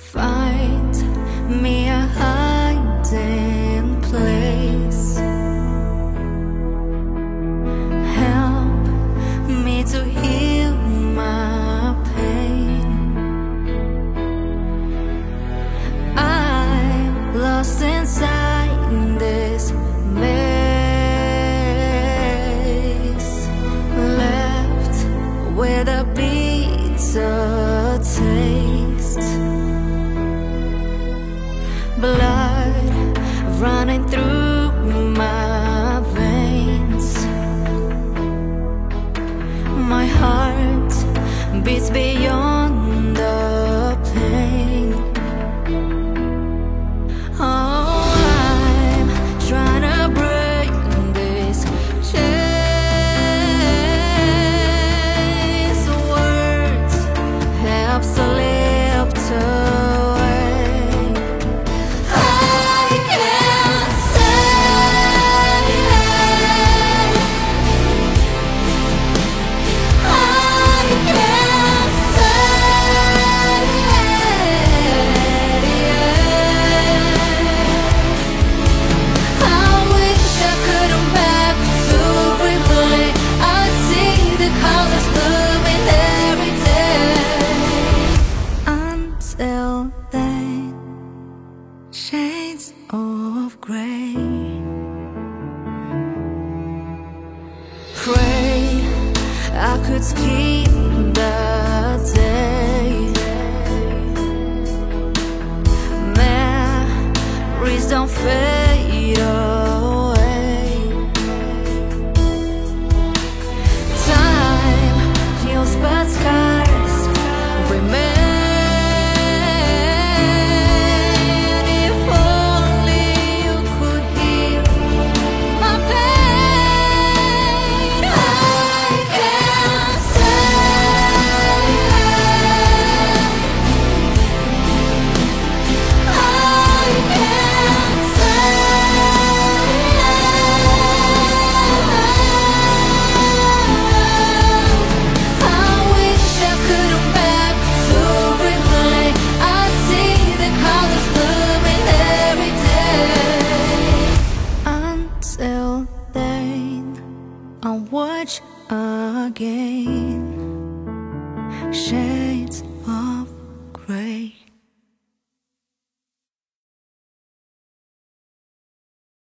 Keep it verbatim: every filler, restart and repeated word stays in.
Find me a hiding place. Help me to heal my pain. I'm lost inside this maze, left with a bitter taste. Blood running through my veins. My heart beats beyond the pain. Oh, I'm trying to break this chains. Words have slipped away. I can't say I can't say I wish I could come back to replay. I see the colors blooming every day. Until then, shades of grey. Pray I could skip the day. Memories don't fade away. Time heals but scars remain. If only you could heal my pain. I can't say I can't say I wish I could come back to replay. I see the colors blooming every day. Until then, I'll watch again. Shades of grey.